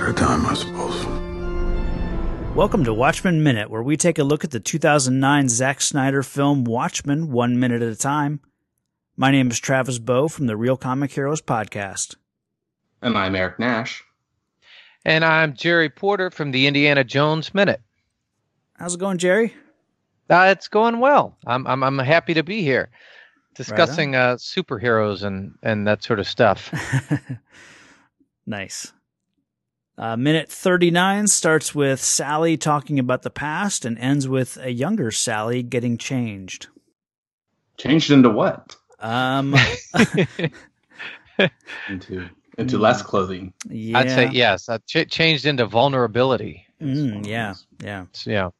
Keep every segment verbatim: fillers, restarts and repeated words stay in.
her time, I suppose. Welcome to Watchmen Minute, where we take a look at the two thousand nine Zack Snyder film Watchmen, one minute at a time. My name is Travis Bowe from the Real Comic Heroes podcast. And I'm Eric Nash. And I'm Jerry Porter from the Indiana Jones Minute. How's it going, Jerry? Uh, it's going well. I'm I'm I'm happy to be here, discussing right uh, superheroes and and that sort of stuff. Nice. Uh, minute thirty-nine starts with Sally talking about the past and ends with a younger Sally getting changed. Changed into what? Um, into into less clothing. Yeah. I'd say yes. Uh, ch- changed into vulnerability. Mm, yeah, yeah, yeah.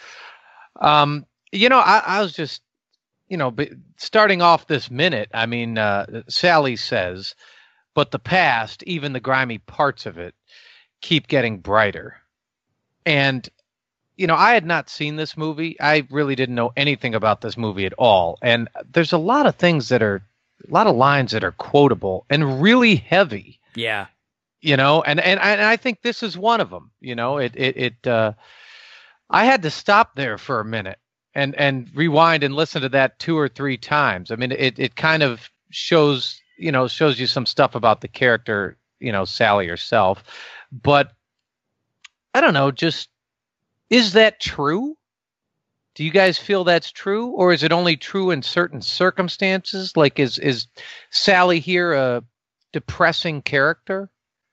Um, you know, I, I was just, you know, starting off this minute. I mean, uh, Sally says, "But the past, even the grimy parts of it, keep getting brighter." And, you know, I had not seen this movie. I really didn't know anything about this movie at all. And there's a lot of things that are, a lot of lines that are quotable and really heavy. Yeah. You know, and, and, and I think this is one of them. You know, it, it, it, uh, I had to stop there for a minute and, and rewind and listen to that two or three times. I mean, it, it kind of shows, you know, shows you some stuff about the character, you know, Sally herself. But I don't know, just, is that true? Do you guys feel that's true? Or is it only true in certain circumstances? Like, is, is Sally here a depressing character?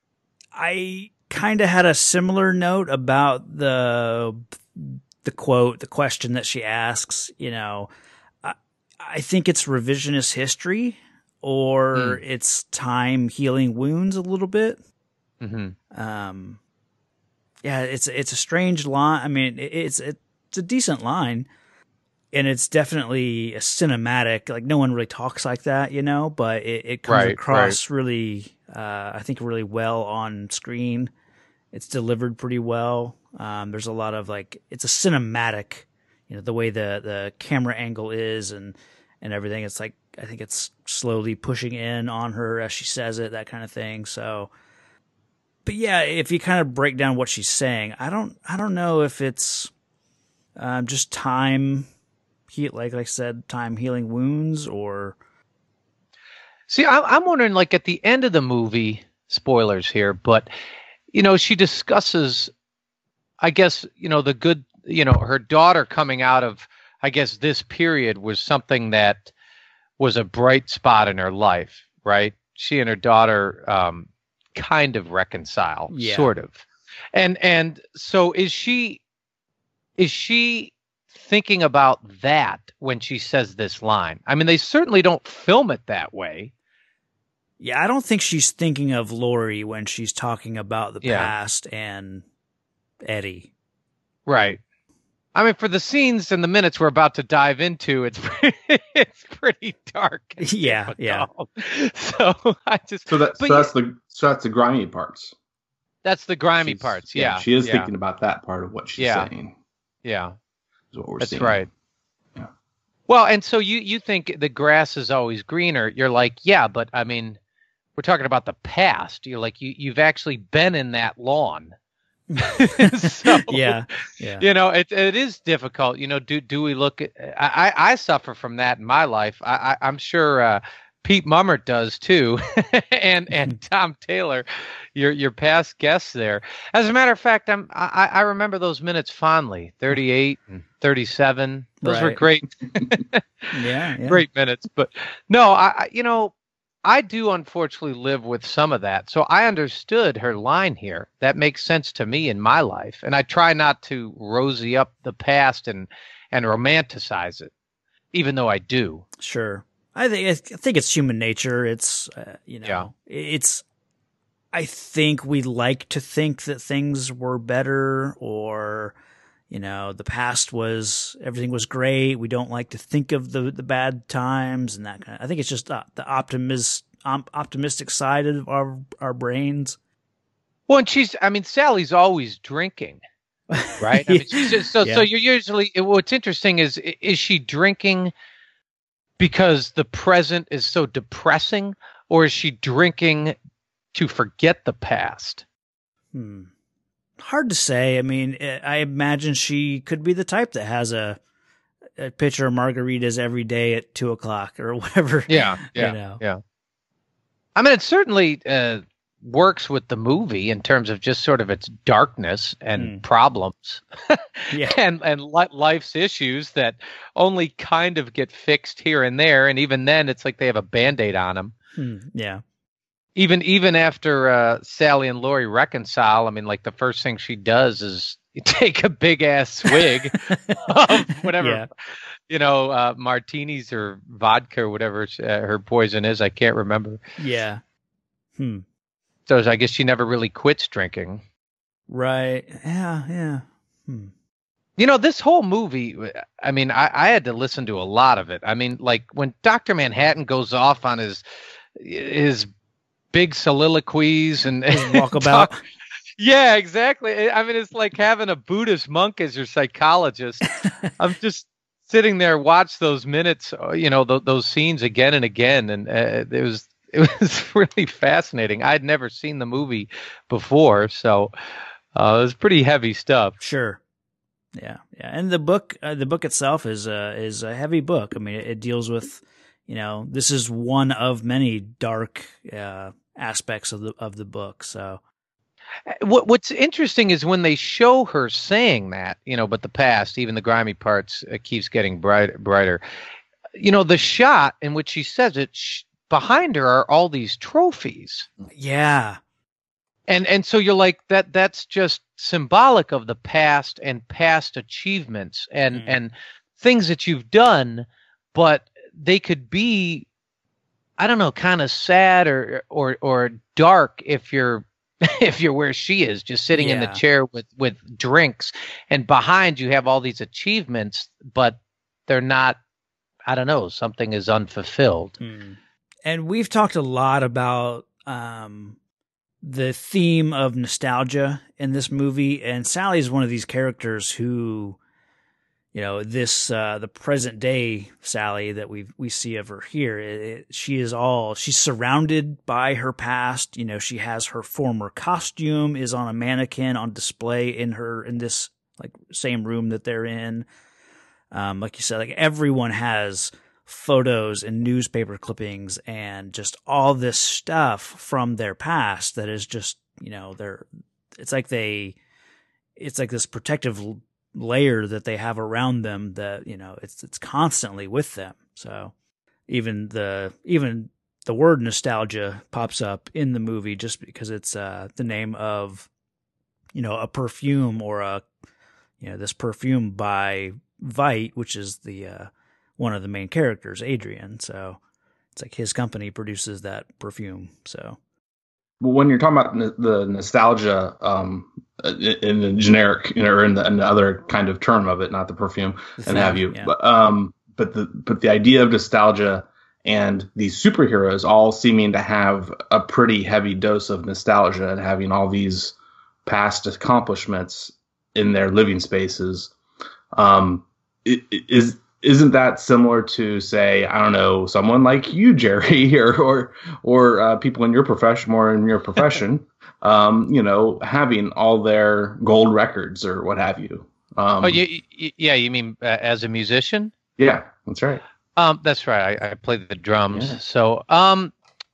I kind of had a similar note about the, the quote, the question that she asks. You know, I, I think it's revisionist history, or mm. it's time healing wounds a little bit. Mm-hmm. Um, yeah, it's it's a strange line. I mean, it, it's it's a decent line, and it's definitely a cinematic. Like, no one really talks like that, you know. But it, it comes right, across right. really, uh, I think, really well on screen. It's delivered pretty well. Um, there's a lot of like, it's a cinematic, you know, the way the the camera angle is and and everything. It's like, I think it's slowly pushing in on her as she says it, that kind of thing. So. But yeah, if you kind of break down what she's saying, I don't, I don't know if it's um, just time, he, like I said, time healing wounds, or. See, I'm wondering, like at the end of the movie, spoilers here, but you know, she discusses, I guess, you know, the good, you know, her daughter coming out of, I guess, this period was something that was a bright spot in her life, right? She and her daughter. Um, kind of reconcile, yeah. sort of. And and so is she is she thinking about that when she says this line? I mean, they certainly don't film it that way. Yeah, I don't think she's thinking of Laurie when she's talking about the yeah. past and Eddie. Right. I mean, for the scenes and the minutes we're about to dive into, it's pretty, it's pretty dark. Yeah, yeah. So I just so that so yeah, that's the so that's the grimy parts. That's the grimy she's, parts. Yeah, yeah, she is yeah. thinking about that part of what she's yeah. saying. Yeah, is what we're that's seeing. right. Yeah. Well, and so you you think the grass is always greener? You're like, yeah, but I mean, we're talking about the past. You're like, you you've actually been in that lawn. so, yeah, yeah. You know, it it is difficult. You know, do do we look at? I I suffer from that in my life. I, I I'm sure uh, Pete Mummert does too, and and Tom Taylor, your your past guests there. As a matter of fact, I'm I I remember those minutes fondly. thirty-eight and thirty-seven. Those right. were great. yeah, yeah, great minutes. But no, I you know. I do unfortunately live with some of that. So I understood her line here. That makes sense to me in my life. And I try not to rosy up the past and, and romanticize it, even though I do. Sure. I think, I think it's human nature. It's, uh, you know, yeah. it's, I think we like to think that things were better, or, you know, the past was, everything was great. We don't like to think of the, the bad times and that kind of, I think it's just uh, the optimist, um, optimistic side of our, our brains. Well, and she's, I mean, Sally's always drinking, right? I mean, she's just, so, yeah. so you're usually, what's interesting is, is she drinking because the present is so depressing, or is she drinking to forget the past? Hmm. Hard to say. I mean, I imagine she could be the type that has a, a pitcher of margaritas every day at two o'clock or whatever. Yeah, yeah, you know. yeah. I mean, it certainly uh, works with the movie in terms of just sort of its darkness and Mm. problems, Yeah. and and li- life's issues that only kind of get fixed here and there, and even then, it's like they have a Band-Aid on them. Hmm. Yeah. Even even after uh, Sally and Lori reconcile, I mean, like the first thing she does is take a big ass swig of whatever, Yeah. you know, uh, martinis or vodka or whatever uh, her poison is. I can't remember. Yeah. Hmm. So I guess she never really quits drinking. Right. Yeah. Yeah. Hmm. You know, this whole movie, I mean, I, I had to listen to a lot of it. I mean, like when Doctor Manhattan goes off on his his big soliloquies and, His and walkabout. talk- yeah, exactly. I mean, it's like having a Buddhist monk as your psychologist. I'm just sitting there, watch those minutes, you know, th- those scenes again and again, and uh, it was it was really fascinating. I'd never seen the movie before, so uh, it was pretty heavy stuff. Sure. Yeah. Yeah. And the book, uh, the book itself is a is a heavy book. I mean, it, it deals with, you know, this is one of many dark uh, aspects of the of the book. So. What What's interesting is when they show her saying that, you know, but the past, even the grimy parts, uh, keeps getting bright, brighter. You know, the shot in which she says it, sh- behind her are all these trophies, Yeah. and and so you're like that. That's just symbolic of the past and past achievements and Mm. and things that you've done, but they could be, I don't know, kind of sad or or or dark if you're. If you're where she is, just sitting in the Yeah. chair with, with drinks, and behind you have all these achievements, but they're not, I don't know, something is unfulfilled. Mm. And we've talked a lot about um, the theme of nostalgia in this movie, and Sally is one of these characters who, you know, this uh, the present day Sally that we we see of her here. It, it, she is all she's surrounded by her past. You know, she has her former costume is on a mannequin on display in her in this like same room that they're in. Um, like you said, like everyone has photos and newspaper clippings and just all this stuff from their past that is just, you know, they're it's like they it's like this protective layer that they have around them that, you know, it's it's constantly with them. So even the even the word nostalgia pops up in the movie just because it's uh the name of, you know, a perfume or a, you know, this perfume by Vite, which is the uh one of the main characters, Adrian. So it's like his company produces that perfume. So Well, when you're talking about n- the nostalgia um, in in the generic, you know, or in the, in the other kind of term of it, not the perfume the and theme, have you, yeah. but um, but the but the idea of nostalgia and these superheroes all seeming to have a pretty heavy dose of nostalgia and having all these past accomplishments in their living spaces, um, it, it is. Isn't that similar to, say, I don't know, someone like you, Jerry, or or or uh, people in your profession, more in your profession, um, you know, having all their gold records or what have you? Um, Oh, you, you, yeah, you mean uh, as a musician? yeah, that's right. Um, that's right. I, I play the drums. Yeah. So, um,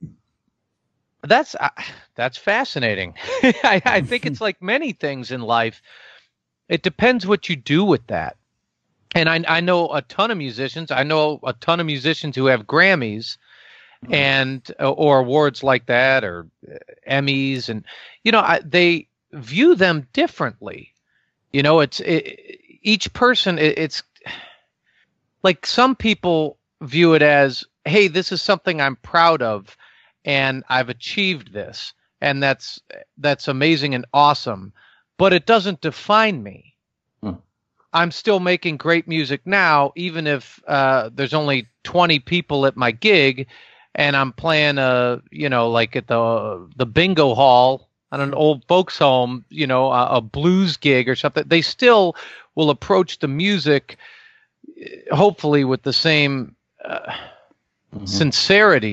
that's uh, that's fascinating. I, I think it's like many things in life. It depends what you do with that. And I, I know a ton of musicians. I know a ton of musicians who have Grammys and uh, or awards like that, or uh, Emmys, and you know I, they view them differently. You know, it's it, each person. It, it's like some people view it as, hey, this is something I'm proud of, and I've achieved this, and that's that's amazing and awesome, but it doesn't define me. I'm still making great music now, even if uh, there's only twenty people at my gig, and I'm playing a, you know, like at the the bingo hall on an old folks home, you know, a, a blues gig or something. They still will approach the music, hopefully with the same uh, Mhm. sincerity,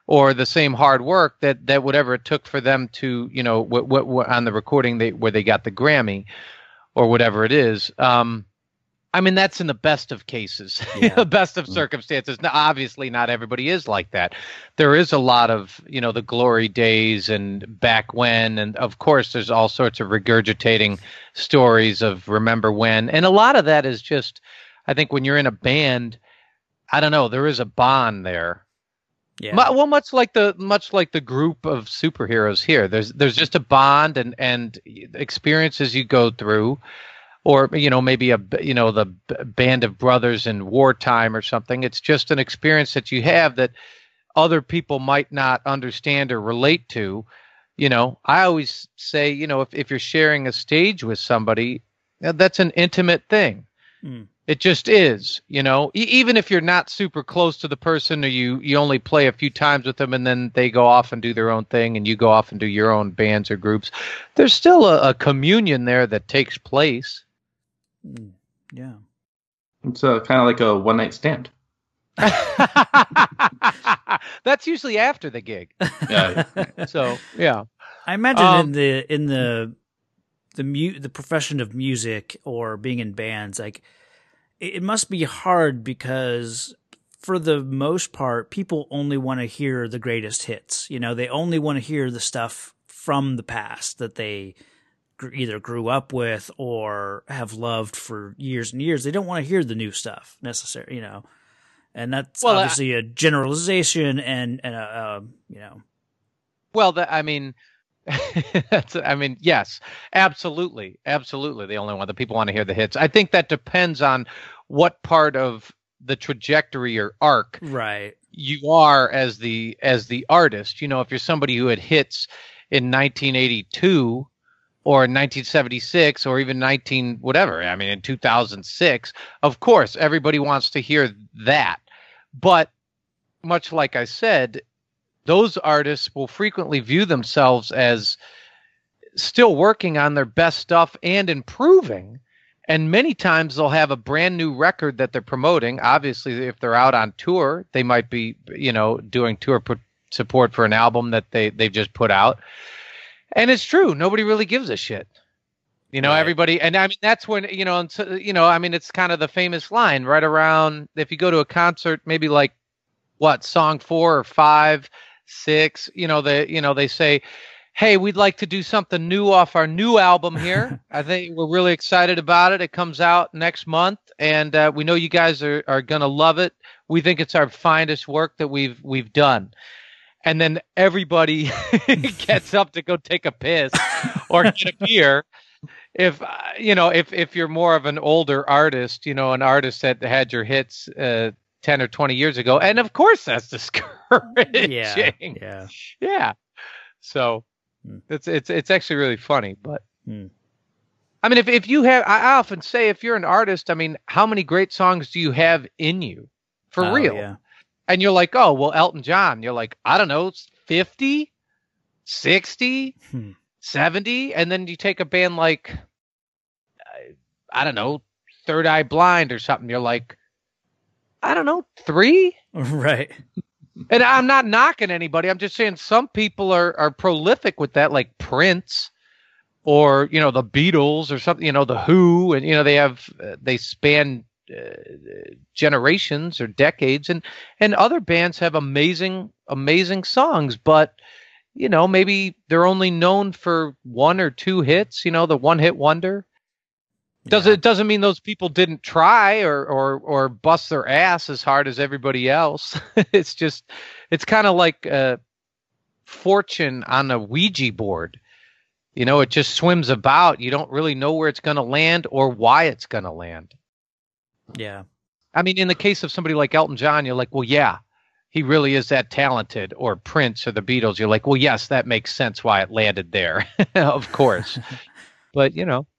or the same hard work that, that whatever it took for them to, you know, what, what, what on the recording they, where they got the Grammy or whatever it is. Um, I mean, that's in the best of cases, Yeah. best of circumstances. Now, obviously, not everybody is like that. There is a lot of, you know, the glory days and back when. And of course, there's all sorts of regurgitating stories of remember when. And a lot of that is just, I think when you're in a band, I don't know, there is a bond there. Yeah. Mu- Well, much like the much like the group of superheroes here, there's there's just a bond and and experiences you go through. Or, you know, maybe a, you know, the b- band of brothers in wartime or something. It's just an experience that you have that other people might not understand or relate to. You know, I always say, you know, if, if you're sharing a stage with somebody, uh, that's an intimate thing. Mm. It just is, you know, e- even if you're not super close to the person or you, you only play a few times with them and then they go off and do their own thing and you go off and do your own bands or groups, there's still a, a communion there that takes place. Mm. Yeah. It's uh, kind of like a one night stand. That's usually after the gig. Yeah. So yeah, I imagine Um, in the in the the mu- the profession of music or being in bands, like it, it must be hard because for the most part, people only want to hear the greatest hits. You know, they only want to hear the stuff from the past that they gr- either grew up with or have loved for years and years. They don't want to hear the new stuff necessarily, you know. And that's Well, I- obviously a generalization and, and a, uh, you know, well, the, I mean, that's, I mean, yes, absolutely, absolutely. They only want the people want to hear the hits. I think that depends on what part of the trajectory or arc right. you are as the as the artist. You know, if you're somebody who had hits in nineteen eighty-two or nineteen seventy-six or even nineteen whatever, I mean in two thousand six, of course everybody wants to hear that. But much like I said, those artists will frequently view themselves as still working on their best stuff and improving. And many times they'll have a brand new record that they're promoting. Obviously, if they're out on tour, they might be, you know, doing tour put support for an album that they, they've just put out. And it's true. Nobody really gives a shit. You know, Right. everybody. And I mean, that's when, you know, and so, you know, I mean, it's kind of the famous line right around if you go to a concert, maybe like what, song four or five, six, you know, they, you know, they say, hey, we'd like to do something new off our new album here. I think we're really excited about it. It comes out next month, and uh, we know you guys are, are going to love it. We think it's our finest work that we've we've done. And then everybody gets up to go take a piss or get a beer. If uh, you know, if if you're more of an older artist, you know, an artist that had your hits uh, ten or twenty years ago, and of course that's discouraging. Yeah. Yeah. Yeah. So Hmm. it's it's it's actually really funny. But Hmm. I mean, if if you have, I often say, if you're an artist, I mean, how many great songs do you have in you, for Oh, real? Yeah. And you're like, oh, well, Elton John. You're like, I don't know, fifty, sixty, Hmm. seventy, and then you take a band like, uh, I don't know, Third Eye Blind or something. You're like, I don't know, three. Right. And I'm not knocking anybody. I'm just saying some people are, are prolific with that, like Prince or, you know, the Beatles or something, you know, the Who, and, you know, they have, uh, they span uh, generations or decades, and, and other bands have amazing, amazing songs, but, you know, maybe they're only known for one or two hits, you know, the one hit wonder. Does Yeah. it doesn't mean those people didn't try or or or bust their ass as hard as everybody else. It's just it's kind of like uh, fortune on a Ouija board. You know, it just swims about. You don't really know where it's going to land or why it's going to land. Yeah. I mean, in the case of somebody like Elton John, you're like, well, yeah, he really is that talented. Or Prince or the Beatles, you're like, well, yes, that makes sense why it landed there. Of course. But, you know.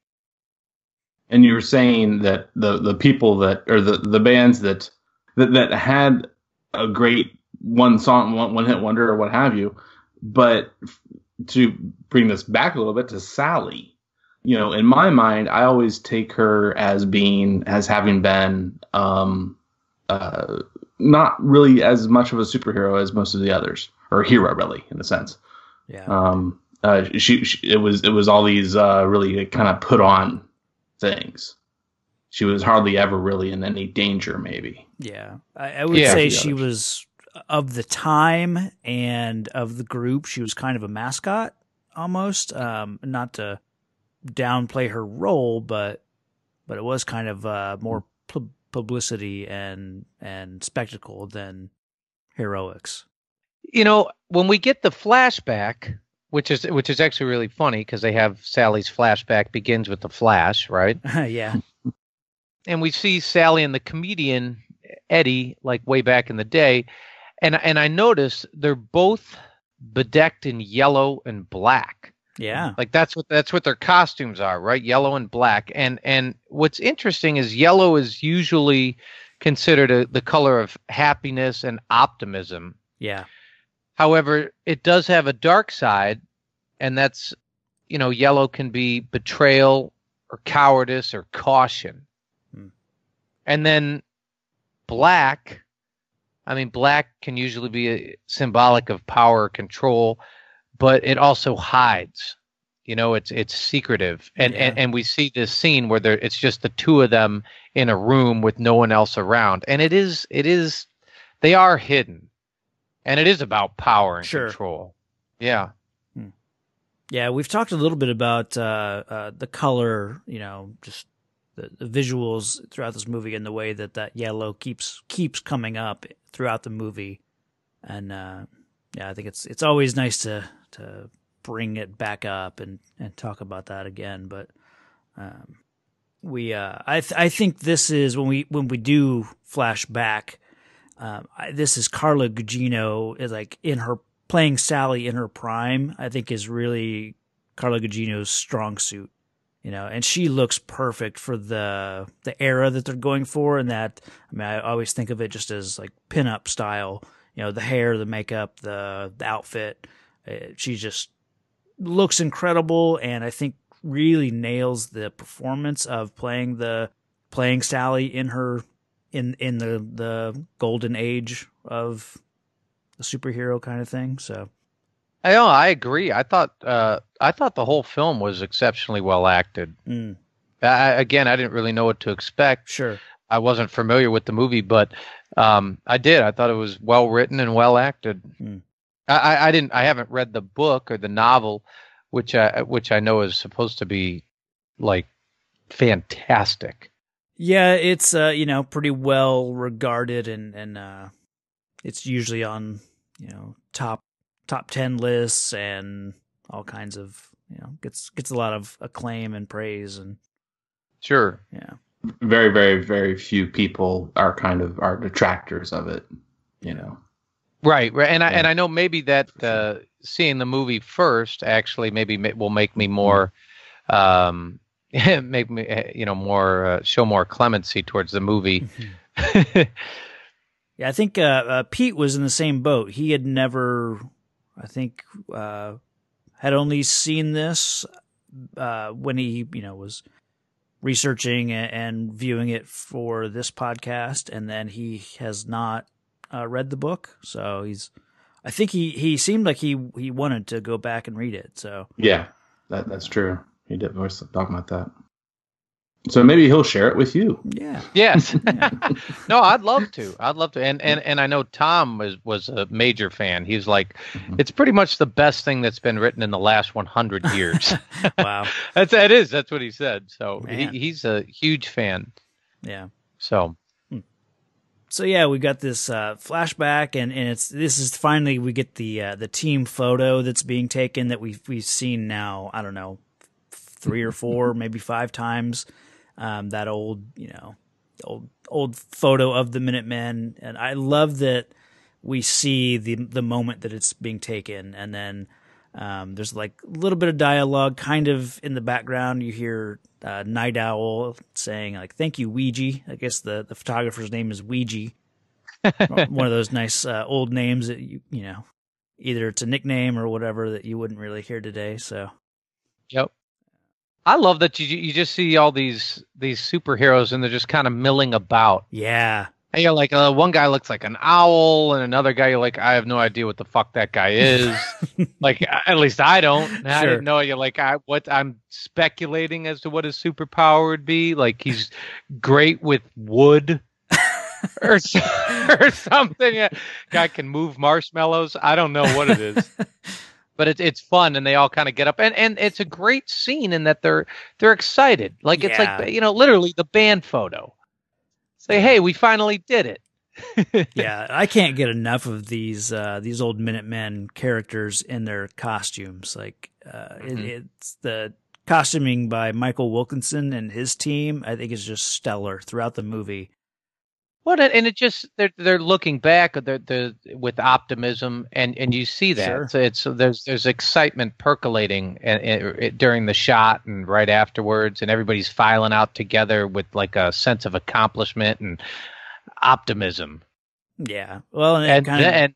And you were saying that the, the people that or the, the bands that, that that had a great one song, one, one hit wonder or what have you, but to bring this back a little bit to Sally, you know, in my mind, I always take her as being as having been um, uh, not really as much of a superhero as most of the others, or hero, really, in a sense. Yeah. Um, uh, she, she it was it was all these uh, really kind of put on things. She was hardly ever really in any danger, maybe. Yeah, I, I would Yeah. say The she others. was of the time and of the group. She was kind of a mascot almost. Um, not to downplay her role, but but it was kind of uh, more pu- publicity and and spectacle than heroics. You know, when we get the flashback, which is which is actually really funny because they have Sally's flashback begins with the flash, right? Yeah, And we see Sally and the comedian Eddie like way back in the day, and and I noticed they're both bedecked in yellow and black. yeah, Like that's what that's what their costumes are, right? Yellow and black. And and what's interesting is yellow is usually considered a, the color of happiness and optimism. yeah, However, it does have a dark side, and that's, you know, yellow can be betrayal or cowardice or caution. Hmm. And then black, I mean, black can usually be a, symbolic of power or control, but it also hides. You know, it's it's secretive. And, Yeah. and and we see this scene where there it's just the two of them in a room with no one else around. And it is it is they are hidden. And it is about power and Sure. control. Yeah. yeah. We've talked a little bit about uh, uh, the color, you know, just the, the visuals throughout this movie and the way that that yellow keeps keeps coming up throughout the movie. And uh, yeah, I think it's it's always nice to to bring it back up and, and talk about that again. But um, we uh, I th- I think this is when we when we do flash back. Um, I, this is Carla Gugino is like in her playing Sally in her prime. I think is really Carla Gugino's strong suit, you know, and she looks perfect for the the era that they're going for. And that, I mean, I always think of it just as like pinup style, you know, the hair, the makeup, the the outfit. Uh, she just looks incredible, and I think really nails the performance of playing the playing Sally in her. in in the the golden age of the superhero kind of thing. So I know, I agree. I thought uh, I thought the whole film was exceptionally well acted. mm, I, again, I didn't really know what to expect. sure. I wasn't familiar with the movie, but um, I did. I thought it was well written and well acted. Mm. I, I, I didn't. I haven't read the book or the novel, which I which I know is supposed to be like fantastic. Yeah, it's uh, you know, pretty well regarded, and and uh, it's usually on, you know, top top ten lists and all kinds of, you know, gets gets a lot of acclaim and praise, and Sure. yeah. Very, very, very few people are kind of are detractors of it. You know. Right, right, and I Yeah. and I know maybe that uh, seeing the movie first actually maybe ma- will make me more, um, make me uh, you know more uh, show more clemency towards the movie. Yeah, I think uh, uh, Pete was in the same boat. He had never, I think, uh, had only seen this uh, when he, you know, was researching and, and viewing it for this podcast, and then he has not uh, read the book. So he's, I think he, he seemed like he he wanted to go back and read it. So Yeah, that that's true. He did was talking about that. So maybe he'll share it with you. yeah, Yes, no, I'd love to. I'd love to, and and and I know Tom was was a major fan. He's like, it's pretty much the best thing that's been written in the last one hundred years. wow, That's that is that's what he said. So he, Man. he's a huge fan. yeah. So So yeah, we got this uh, flashback, and, and it's this is finally we get the uh, the team photo that's being taken that we've we've seen now. I don't know, three or four, maybe five times. Um, that old, you know, old old photo of the Minutemen, and I love that we see the the moment that it's being taken, and then um, there's like a little bit of dialogue, kind of in the background. You hear uh, Night Owl saying like, "Thank you, Ouija." I guess the, the photographer's name is Ouija. One of those nice uh, old names that you you know, either it's a nickname or whatever that you wouldn't really hear today. So yep. I love that you you just see all these these superheroes and they're just kind of milling about. yeah, And you're like, uh, one guy looks like an owl, and another guy, you're like, I have no idea what the fuck that guy is. Like, at least I don't. Sure. I didn't know. You're like, I, what? I'm speculating as to what his superpower would be. Like, he's great with wood or, or something. Yeah. Guy can move marshmallows. I don't know what it is. But it's it's fun, and they all kind of get up, and, and it's a great scene in that they're they're excited. Like, it's yeah. like, you know, literally the band photo. Say, hey, we finally did it. Yeah, I can't get enough of these uh, these old Minutemen characters in their costumes. Like, uh, mm-hmm. it, it's the costuming by Michael Wilkinson and his team. I think is just stellar throughout the movie. Well, and it just they're they're looking back they're, they're, with optimism, and, and you see that sure. so it's there's there's excitement percolating and, and, during the shot and right afterwards, and everybody's filing out together with like a sense of accomplishment and optimism. Yeah, well, and, and, kind then,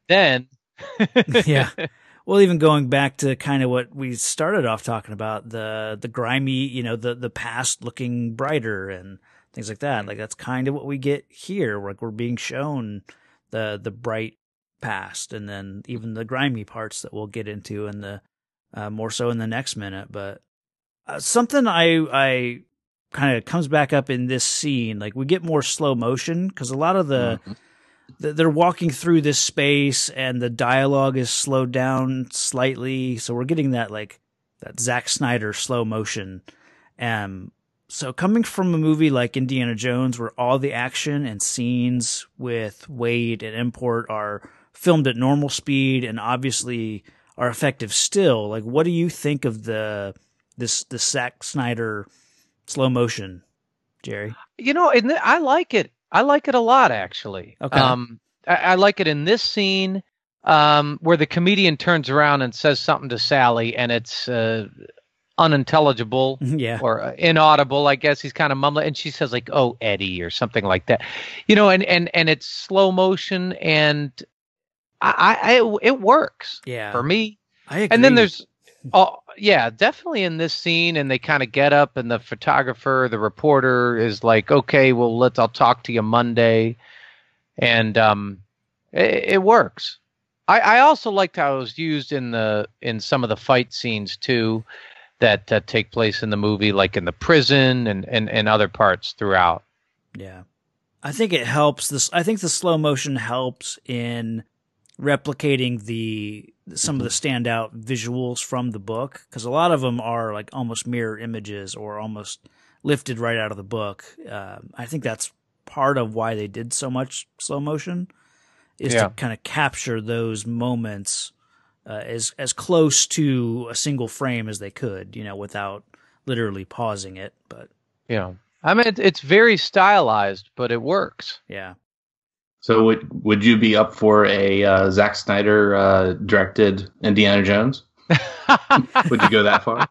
of, and then yeah. Well, even going back to kind of what we started off talking about, the the grimy, you know, the the past looking brighter and things like that. Like, that's kind of what we get here. Like, we're being shown the the bright past, and then even the grimy parts that we'll get into in the uh, more so in the next minute. But uh, something I I kind of comes back up in this scene. Like, we get more slow motion because a lot of the, mm-hmm. the they're walking through this space, and the dialogue is slowed down slightly. So we're getting that like that Zack Snyder slow motion. Um, So coming from a movie like Indiana Jones, where all the action and scenes with Wade and Import are filmed at normal speed and obviously are effective still, like, what do you think of the this the Zack Snyder slow motion, Jerry? You know, and I like it. I like it a lot, actually. Okay. Um, I, I like it in this scene um, where the comedian turns around and says something to Sally, and it's Uh, unintelligible yeah. or inaudible, I guess. He's kind of mumbling, and she says like, "Oh, Eddie," or something like that, you know, and, and, and it's slow motion, and I, I, it works yeah. for me. I agree. And then there's, oh yeah, definitely in this scene, and they kind of get up, and the photographer, the reporter is like, "Okay, well, let's, I'll talk to you Monday." And, um, it, it works. I, I also liked how it was used in the, in some of the fight scenes too, that uh, take place in the movie, like in the prison and, and, and other parts throughout. Yeah. I think it helps. This, I think the slow motion helps in replicating the some of the standout visuals from the book, because a lot of them are like almost mirror images or almost lifted right out of the book. Um, I think that's part of why they did so much slow motion, is yeah. to kind of capture those moments Uh, as as close to a single frame as they could, you know, without literally pausing it. But yeah, I mean, it, it's very stylized, but it works. Yeah. So would would you be up for a uh, Zack Snyder uh, directed Indiana Jones? Would you go that far?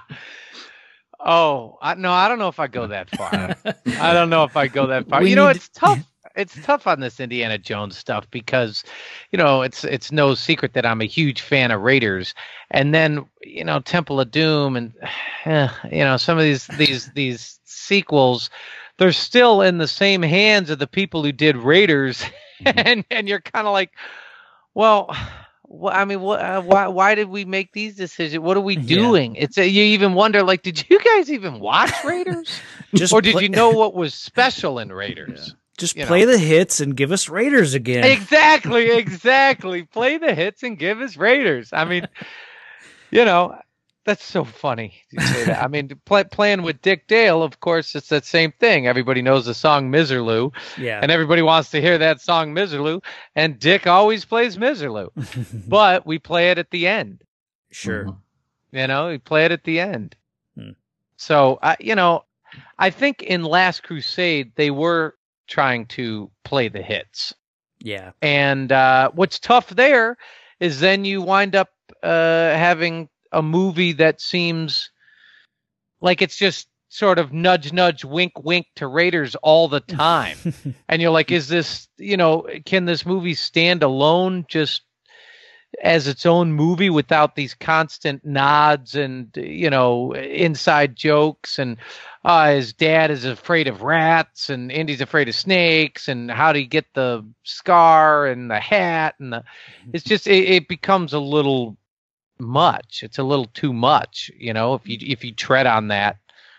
Oh, I, no, I don't know if I go that far. I don't know if I go that far. We you know, it's tough. It's tough on this Indiana Jones stuff because, you know, it's it's no secret that I'm a huge fan of Raiders, and then, you know, Temple of Doom, and eh, you know, some of these these these sequels, they're still in the same hands of the people who did Raiders, and and you're kind of like, well, wh- I mean, what, uh, why why did we make these decisions? What are we doing? Yeah. It's a, you even wonder, like, did you guys even watch Raiders, Just or did pl- you know what was special in Raiders? Yeah. Just you play know. the hits and give us Raiders again. Exactly, exactly. Play the hits and give us Raiders. I mean, you know, that's so funny to say that. I mean, play, playing with Dick Dale, of course, it's that same thing. Everybody knows the song Miserlou, yeah, and everybody wants to hear that song Miserlou, and Dick always plays Miserlou. But we play it at the end. Sure. Mm-hmm. You know, we play it at the end. Hmm. So, uh, you know, I think in Last Crusade, they were trying to play the hits. Yeah. And uh, what's tough there is then you wind up uh, having a movie that seems like it's just sort of nudge, nudge, wink, wink to Raiders all the time. And you're like, is this, you know, can this movie stand alone just as its own movie without these constant nods and, you know, inside jokes, and uh, his dad is afraid of rats and Indy's afraid of snakes, and how do you get the scar and the hat, and the, it's just it, it becomes a little much. It's a little too much, you know, if you if you tread on that,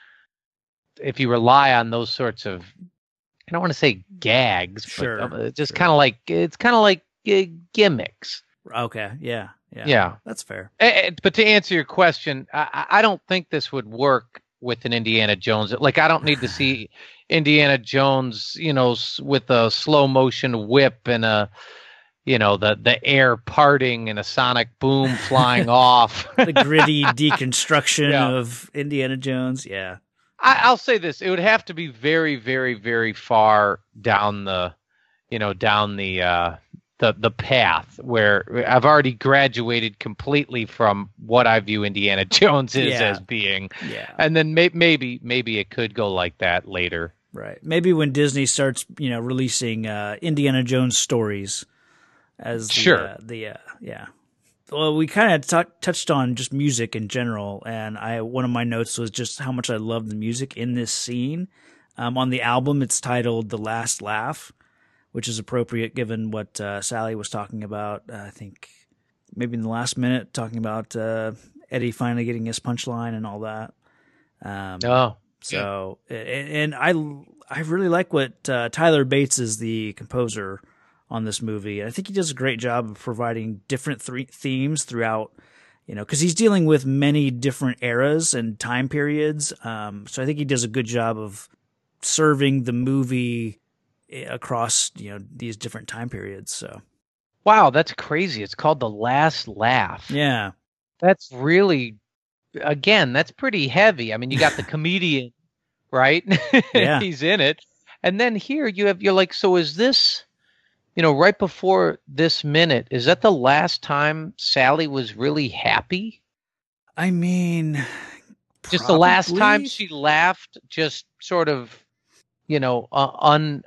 if you rely on those sorts of, I don't want to say gags, Sure, but uh, just sure. kind of like it's kind of like uh, gimmicks. Okay, yeah, yeah, Yeah. that's fair. Eh, eh, But to answer your question, I, I don't think this would work with an Indiana Jones. Like, I don't need to see Indiana Jones, you know, s- with a slow motion whip and a, you know, the the air parting and a sonic boom flying off. The gritty deconstruction Yeah. of Indiana Jones. Yeah, I, I'll say this: it would have to be very, very, very far down the, you know, down the uh, the the path where I've already graduated completely from what I view Indiana Jones is Yeah. as being, yeah, and then may, maybe maybe it could go like that later. right. Maybe when Disney starts, you know, releasing uh, Indiana Jones stories as the, Sure. uh, the uh, yeah. Well, we kind of t- touched on just music in general, and I one of my notes was just how much I love the music in this scene. Um, on the album, it's titled "The Last Laugh," which is appropriate given what uh, Sally was talking about. Uh, I think maybe in the last minute, talking about uh, Eddie finally getting his punchline and all that. Um, Oh, so, and, and I I really like what uh, Tyler Bates is the composer on this movie. I think he does a great job of providing different th- themes throughout, you know, because he's dealing with many different eras and time periods. Um, so I think he does a good job of serving the movie across, you know, these different time periods. So wow, that's crazy! It's called The Last Laugh. yeah, That's really, again, that's pretty heavy. I mean, you got the comedian, right? Yeah. He's in it, and then here you have you're like, so is this? You know, right before this minute, is that the last time Sally was really happy? I mean, Just the last probably. time she laughed, just sort of, you know, uh, un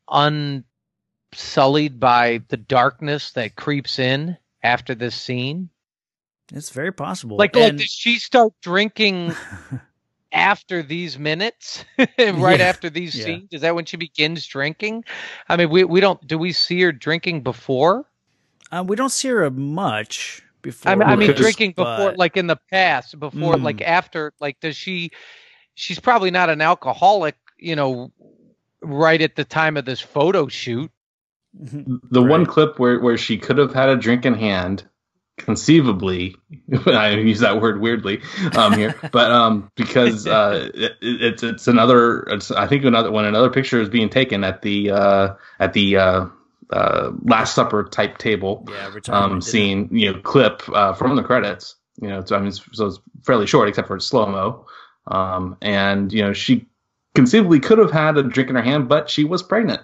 unsullied by the darkness that creeps in after this scene. It's very possible. Like, like And- did she start drinking after these minutes, right Yeah, after these yeah. scenes? Is that when she begins drinking? I mean, we we don't. Do we see her drinking before? Uh, we don't see her much before. I mean, I mean Because- drinking before, but- like in the past, before, Mm. like after, like does she? She's probably not an alcoholic, you know, right at the time of this photo shoot. The Right. one clip where, where she could have had a drink in hand, conceivably, I use that word weirdly um, here, but um, because uh, it, it's it's another. It's, I think another when another picture is being taken at the uh, at the uh, uh, Last Supper type table Yeah, retirement um, dinner. scene, you know, clip uh, from the credits. You know, so I mean, it's, so it's fairly short except for slow mo, um, and you know, she conceivably could have had a drink in her hand, but she was pregnant.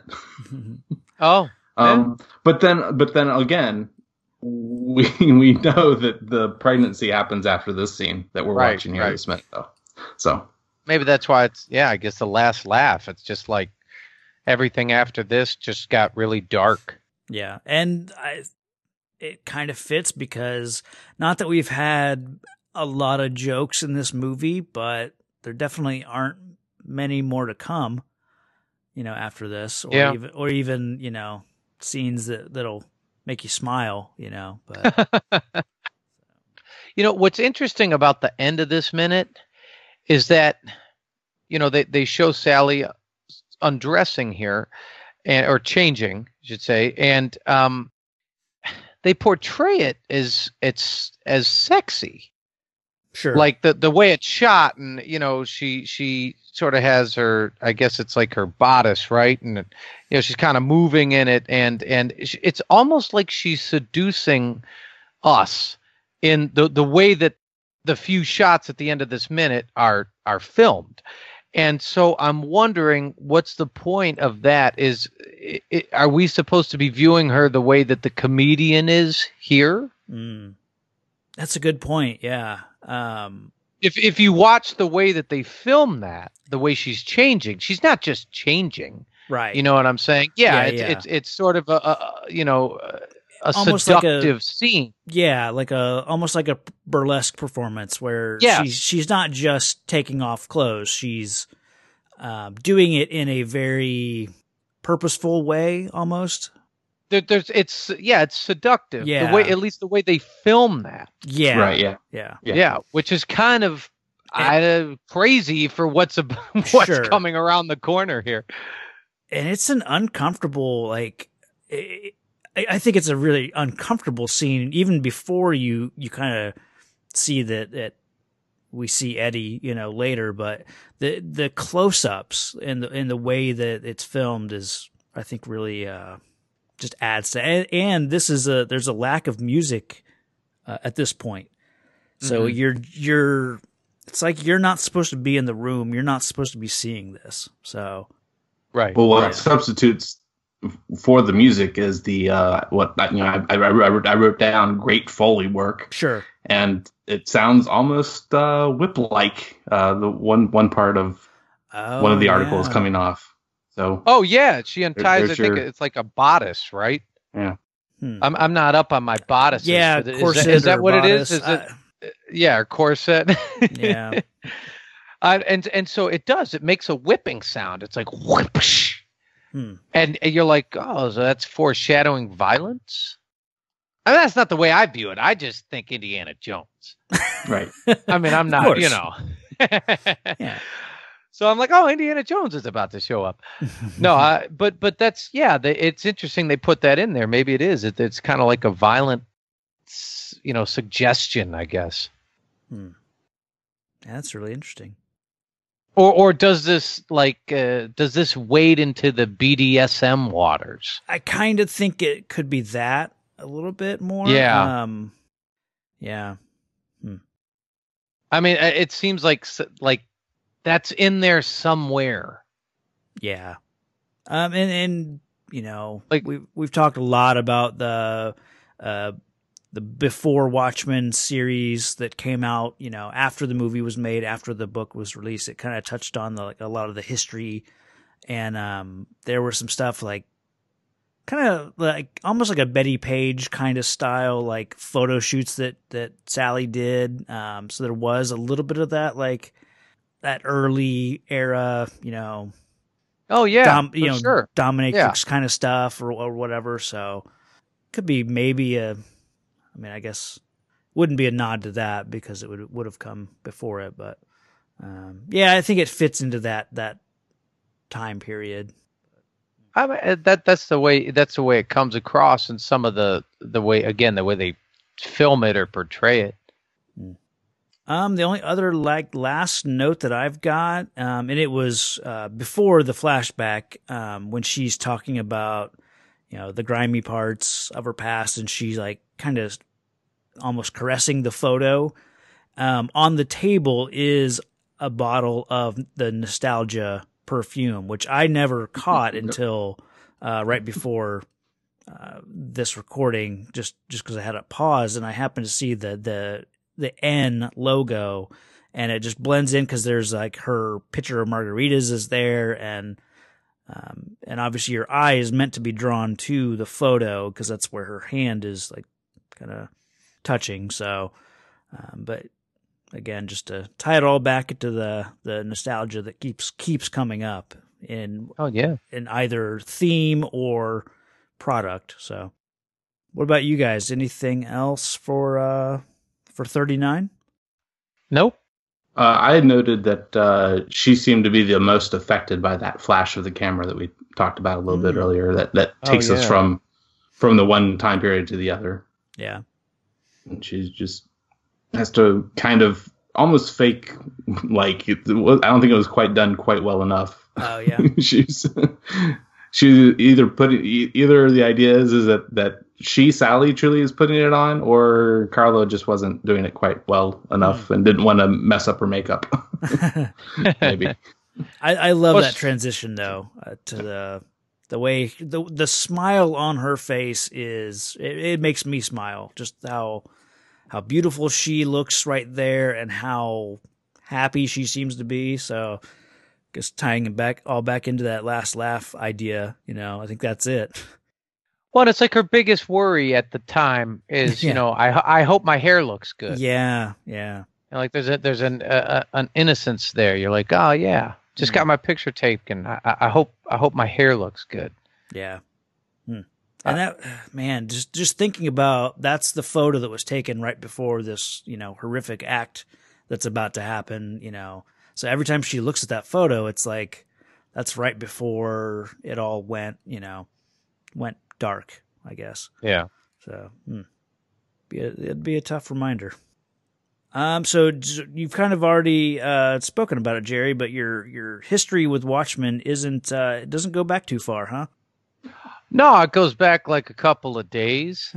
Oh, Um, but then, but then again, we we know that the pregnancy happens after this scene that we're Right, watching here right. this minute, though. So maybe that's why it's. Yeah, I guess the last laugh. It's just like everything after this just got really dark. Yeah, and I, it kind of fits because not that we've had a lot of jokes in this movie, but there definitely aren't many more to come. You know, after this, or Yeah. even, or even you know, scenes that that'll make you smile. You know, but You know, what's interesting about the end of this minute is that, you know, they, they show Sally undressing here, and or changing, I should say, and um, they portray it as it's as sexy, sure, like the the way it's shot, and you know, she she sort of has her, I guess it's like her bodice, right, and you know, she's kind of moving in it, and and it's almost like she's seducing us in the the way that the few shots at the end of this minute are are filmed. And so I'm wondering, what's the point of that? Is i i are we supposed to be viewing her the way that the comedian is here? Mm. That's a good point. Yeah. Um, If if you watch the way that they film that, the way she's changing, she's not just changing. right. You know what I'm saying? Yeah, Yeah, it's, yeah. it's it's sort of a, a you know, uh, a almost like seductive a, scene. Yeah, like a almost like a burlesque performance where Yes. she's she's not just taking off clothes; she's um, doing it in a very purposeful way, almost. There, there's it's yeah, it's seductive. Yeah. The way, at least the way they film that. Yeah, Right, yeah. yeah, Yeah. Yeah, which is kind of And- uh, crazy for what's ab- what's Sure. coming around the corner here. And it's an uncomfortable, like, I I think it's a really uncomfortable scene, even before you you kind of see that that we see Eddie, you know, later. But the the close ups and the and the way that it's filmed is, I think, really uh, just adds to. And, and this is a there's a lack of music uh, at this point, so Mhm. you're you're it's like you're not supposed to be in the room. You're not supposed to be seeing this. So. Right. Well, what Yeah. substitutes for the music is the uh, what you know. I, I, I, wrote, I wrote down great Foley work, Sure. and it sounds almost uh, whip-like. Uh, the one one part of Oh, one of the articles yeah. coming off. So Oh yeah, she unties. there's I think your- it's like a bodice, right? yeah, Hmm. I'm I'm not up on my bodices. Yeah, Is that- corset is that or what bodice. it is? Is Uh, it yeah, or corset? Yeah. Uh, and and so it does. It makes a whipping sound. It's like whoosh. Hmm. And, and you're like, oh, so that's foreshadowing violence. I mean, that's not the way I view it. I just think Indiana Jones. right. I mean, I'm Of not, course. you know. Yeah. So I'm like, oh, Indiana Jones is about to show up. No, I, but but that's yeah. They, it's interesting they put that in there. Maybe it is. It, it's kind of like a violent, s- you know, suggestion, I guess. Hmm. That's really interesting. Or or does this like uh, does this wade into the B D S M waters? I kind of think it could be that a little bit more. Yeah. Um, yeah. I mean, uh, it seems like s- like that's in there somewhere. Yeah. Um, and, and, you know, Like- we've, we've talked a lot about the, uh, the Before Watchmen series that came out, you know, after the movie was made, after the book was released. It kind of touched on the, like a lot of the history, and um, there were some stuff like kind of like almost like a Betty Page kind of style, like photo shoots that that Sally did. Um, so there was a little bit of that, like that early era, you know, Oh yeah, dom- for you know, sure. dominatrix kind of stuff or, or whatever. So could be maybe a, I mean, I guess wouldn't be a nod to that because it would would have come before it, but um, yeah, I think it fits into that that time period. I mean, uh, that that's the way that's the way it comes across in some of the the way again the way they film it or portray it. Um, the only other like last note that I've got, um, and it was uh, before the flashback, um, when she's talking about, you know, the grimy parts of her past, and she's like kind of almost caressing the photo. Um, on the table is a bottle of the Nostalgia perfume, which I never caught until uh, right before uh, this recording, just just because I had it paused, and I happened to see the the the N logo, and it just blends in because there's like her picture of margaritas is there, and um, and obviously your eye is meant to be drawn to the photo because that's where her hand is like kind of touching. So, um, but again, just to tie it all back into the the nostalgia that keeps keeps coming up in Oh yeah. in either theme or product. So, what about you guys? Anything else for uh for thirty-nine? Nope. Uh, I had noted that uh, she seemed to be the most affected by that flash of the camera that we talked about a little bit Mm. earlier. That that Oh, takes us yeah. from from the one time period to the other. Yeah. And she's just has to kind of almost fake like it was, I don't think it was quite done quite well enough. Oh yeah. she's she's either putting e- either the idea is is that that she Sally truly is putting it on, or Carlo just wasn't doing it quite well enough and didn't want to mess up her makeup. Maybe. I, I love Well, that s- transition though uh, to the the way the the smile on her face is it, it makes me smile, just how how beautiful she looks right there and how happy she seems to be. So just tying it back all back into that last laugh idea, you know, I think that's it. Well, it's like her biggest worry at the time is, Yeah. you know, I I hope my hair looks good. Yeah, yeah. And like there's a there's an a, an innocence there. You're like, oh yeah, just Mm. got my picture taken. I, I hope I hope my hair looks good. Yeah. Hmm. And that, man, just just thinking about that's the photo that was taken right before this, you know, horrific act that's about to happen, you know. So every time she looks at that photo, it's like that's right before it all went, you know, went dark, I guess. Yeah. So hmm. be a, it'd be a tough reminder. Um, so you've kind of already uh, spoken about it, Jerry, but your your history with Watchmen isn't uh, it doesn't go back too far, huh? No, it goes back like a couple of days.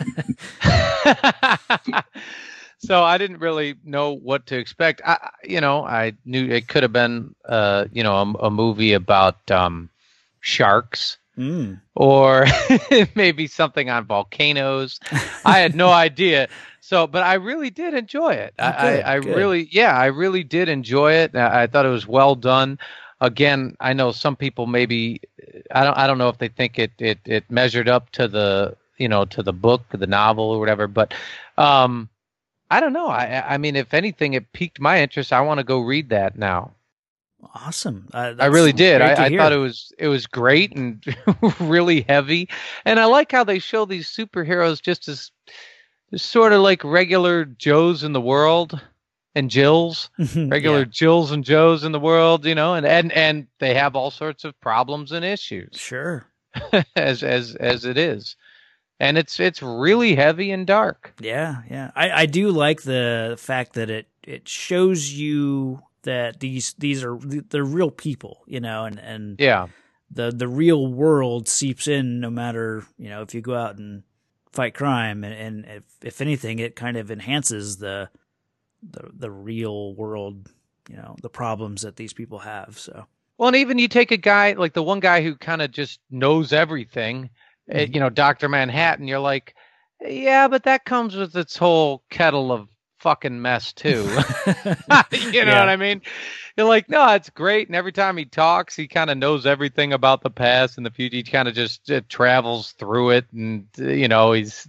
So I didn't really know what to expect. I, you know, I knew it could have been, uh, you know, a, a movie about um, sharks. Mm. Or maybe something on volcanoes. I had no idea. So, but I really did enjoy it. Oh, I, good, I, I good. really, yeah, I really did enjoy it. I, I thought it was well done. Again, I know some people maybe, I don't, I don't know if they think it, it, it measured up to the, you know, to the book, the novel, or whatever. But um, I don't know. I, I mean, if anything, it piqued my interest. I want to go read that now. Awesome. Uh, I really did. great to I, I hear. thought it was it was great and really heavy, and I like how they show these superheroes just as just sort of like regular Joes in the world and Jills, regular Yeah, Jills and Joes in the world, you know, and and and they have all sorts of problems and issues sure. as as as it is, and it's it's really heavy and dark. Yeah, yeah. I, I do like the fact that it, it shows you that these these are they're real people, you know, and, and Yeah, the the real world seeps in no matter, you know, if you go out and fight crime, and, and if if anything, it kind of enhances the the the real world, you know, the problems that these people have. So well, and even you take a guy like the one guy who kind of just knows everything, uh, you know, Doctor Manhattan. You're like, yeah, but that comes with its whole kettle of fucking mess too. You know Yeah. what I mean? You're like, no, it's great. And every time he talks, he kind of knows everything about the past and the future. He kind of just uh, travels through it, and uh, you know, he's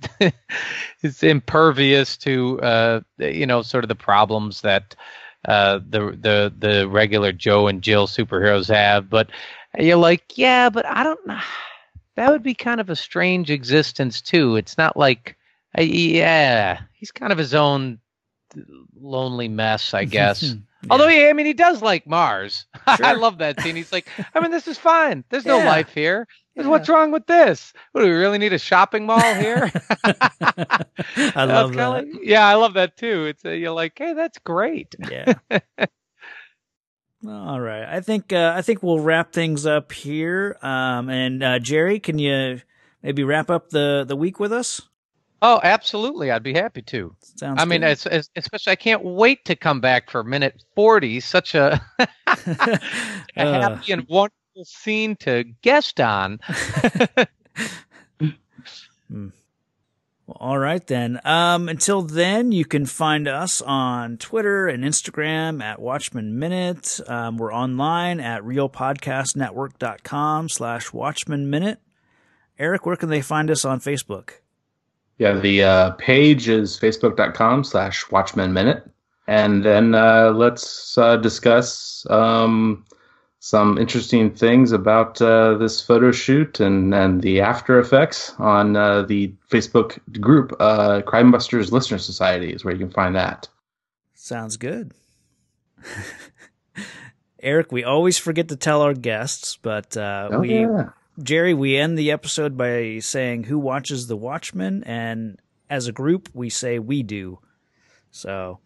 he's impervious to uh, you know, sort of the problems that uh, the the the regular Joe and Jill superheroes have. But you're like, yeah, but I don't know. That would be kind of a strange existence too. It's not like, uh, yeah, he's kind of his own lonely mess, I guess. Yeah. Although, he, I mean, he does like Mars. I Sure. love that scene. He's like, I mean, this is fine. There's no Yeah. life here. Yeah. What's wrong with this? What, do we really need a shopping mall here? I That's love kinda that. like- yeah, I love that too. It's uh, you're like, hey, that's great. Yeah. All right. I think uh, I think we'll wrap things up here. Um, and uh, Jerry, can you maybe wrap up the, the week with us? Oh, absolutely. I'd be happy to. Sounds. I mean, good. it's, it's, especially I can't wait to come back for minute forty. Such a, a Uh, happy and wonderful scene to guest on. Well, all right then. Um, until then, you can find us on Twitter and Instagram at Watchmen Minute. Um, we're online at realpodcastnetwork.com slash Watchmen Minute. Eric, where can they find us on Facebook? Yeah, the uh, page is facebook.com slash Watchmen Minute. And then uh, let's uh, discuss um, some interesting things about uh, this photo shoot and, and the after effects on uh, the Facebook group, uh, Crime Busters Listener Society is where you can find that. Sounds good. Eric, we always forget to tell our guests, but uh, Oh, we, yeah. Jerry, we end the episode by saying who watches The Watchmen, and as a group, we say we do. So,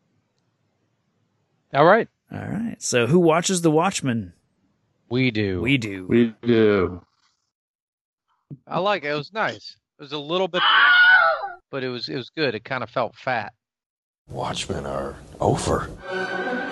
All right. all right. So, who watches The Watchmen? We do. We do. We do. I like it. It was nice. It was a little bit, but it was it was good. It kind of felt fat. Watchmen are over.